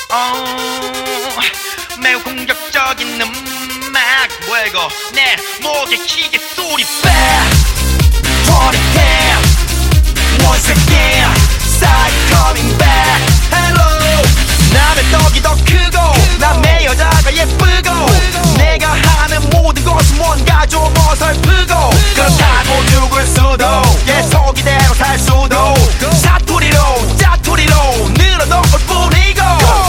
매우 공격적인 음악 뭐야 이거 내 목에 기계 소리 빼 Turn it down Once again Start coming back Hello 남의 떡이 더 크고 남의 여자가 예쁘고 내가 하는 모든 것은 뭔가 좀 어설프고 그렇다고 죽을 수도 계속 이대로 살 수도 사투리로 짜투리로 늘어놓을 뿐이고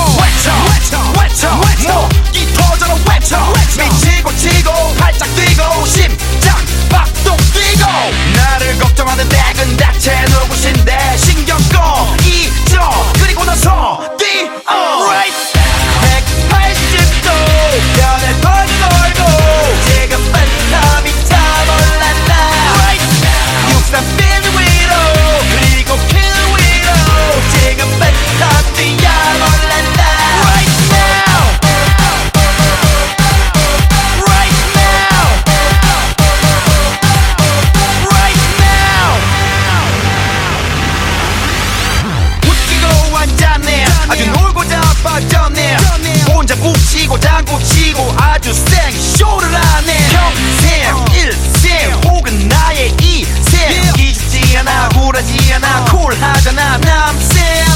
외쳐 목이 터져라 외쳐 미치고 치고 팔짝 뛰고 심장 박동 뛰고 나를 걱정하는 내근 대체 누구신데 신경 꺼 잊어 그리고 나서 뛰어 right 180도 변해 돌고 지금 벤탑이 타몰랐나 right 63빌 위로 그리고 그 위로 지금 벤탑 뛰어몰랐나 right now right now right now 웃기고 앉았네 아주 놀고 자빠졌네 혼자 북치고 장구치고 아주 생쇼를 하네 평생 일생 혹은 나의 이생 기죽지 않아 굴하지 않아 쿨하잖아 남생